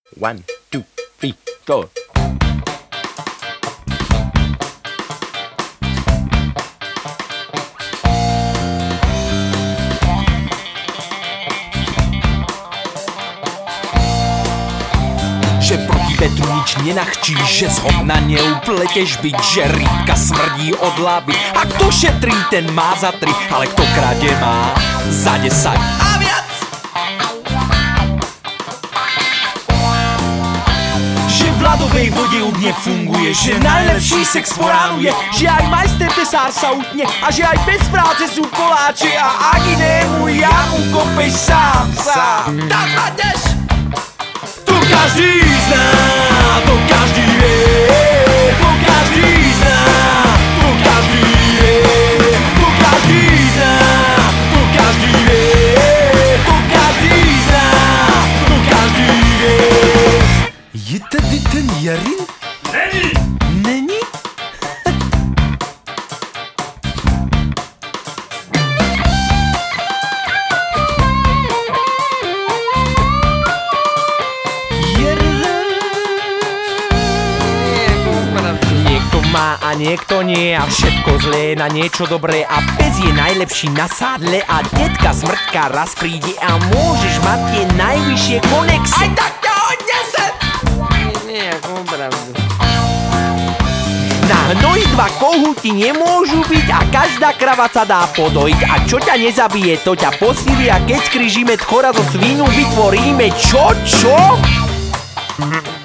1, 2, 3, 4. Že proti vetru nič nenachčíš, že z hovna neupleteš byť, že rybka smrdí od hlavy. A kto šetrí, ten má za 3, ale kto krade má za 10 a viac. Že v ľadovej vode už nefunguje, že najlepší sex po ránu je, že aj majster tesár sa utne a že aj bez práce sú koláče a ak inému ja mu kopeš sám. Tak padneš! To každý zná, to každý vie, to každý zná, to každý vie, to každý zná, to každý vie, to každý zná, to každý vie. Je tady ten Jarin? Není! Není? Niekto má a niekto nie a všetko zlé na niečo dobré a pes je najlepší na sádle a detka smrtka raz príde a môžeš mať tie najvyššie konexie. Aj tak ťa odnesem! Nie, ako pravdu. Na hnoji 2 kohúti nemôžu byť a každá krava sa dá podojiť. A čo ťa nezabije, to ťa posilí a keď skrížime tchora zo svínu vytvoríme čo?